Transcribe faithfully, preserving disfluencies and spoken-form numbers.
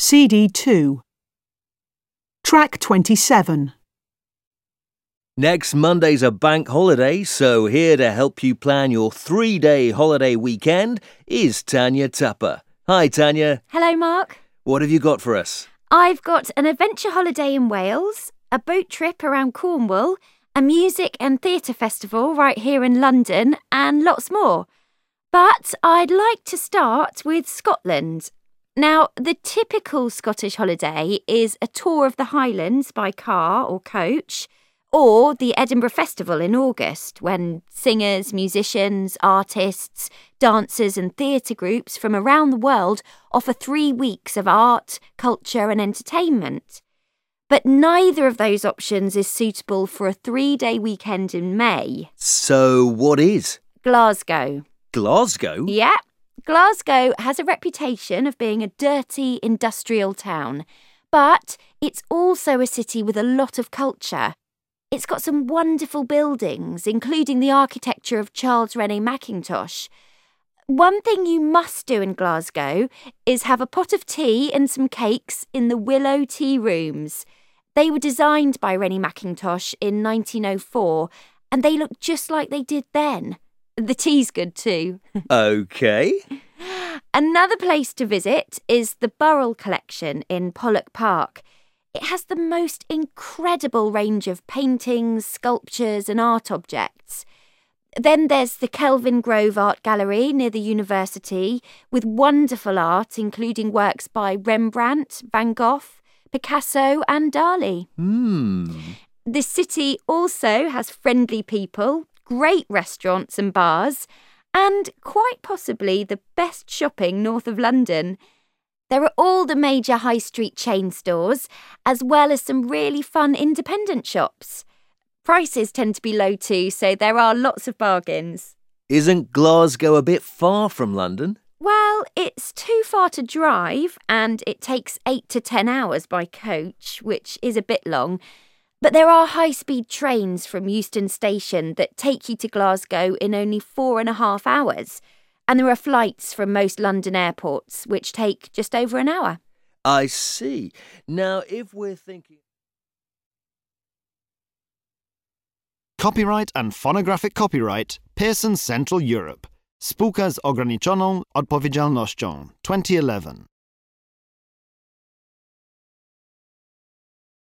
C D two. Track twenty-seven. Next Monday's a bank holiday, so here to help you plan your three-day holiday weekend is Tanya Tupper. Hi, Tanya. Hello, Mark. What have you got for us? I've got an adventure holiday in Wales, a boat trip around Cornwall, a music and theatre festival right here in London, and lots more. But I'd like to start with Scotland. Now, the typical Scottish holiday is a tour of the Highlands by car or coach, or the Edinburgh Festival in August, when singers, musicians, artists, dancers and theatre groups from around the world offer three weeks of art, culture and entertainment. But neither of those options is suitable for a three-day weekend in May. So what is? Glasgow. Glasgow? Yeah. Glasgow has a reputation of being a dirty industrial town, but it's also a city with a lot of culture. It's got some wonderful buildings, including the architecture of Charles René Mackintosh. One thing you must do in Glasgow is have a pot of tea and some cakes in the Willow Tea Rooms. They were designed by René Mackintosh in nineteen oh four, and they look just like they did then. The tea's good too. OK. Another place to visit is the Burrell Collection in Pollock Park. It has the most incredible range of paintings, sculptures and art objects. Then there's the Kelvin Grove Art Gallery near the university with wonderful art, including works by Rembrandt, Van Gogh, Picasso and Dali. Hmm. The city also has friendly people, great restaurants and bars, and quite possibly the best shopping north of London. There are all the major high street chain stores, as well as some really fun independent shops. Prices tend to be low too, so there are lots of bargains. Isn't Glasgow a bit far from London? Well, it's too far to drive, and it takes eight to ten hours by coach, which is a bit long. But there are high-speed trains from Euston Station that take you to Glasgow in only four and a half hours. And there are flights from most London airports, which take just over an hour. I see. Now, if we're thinking... Copyright and phonographic copyright Pearson Central Europe. Spółka z ograniczoną odpowiedzialnością twenty eleven.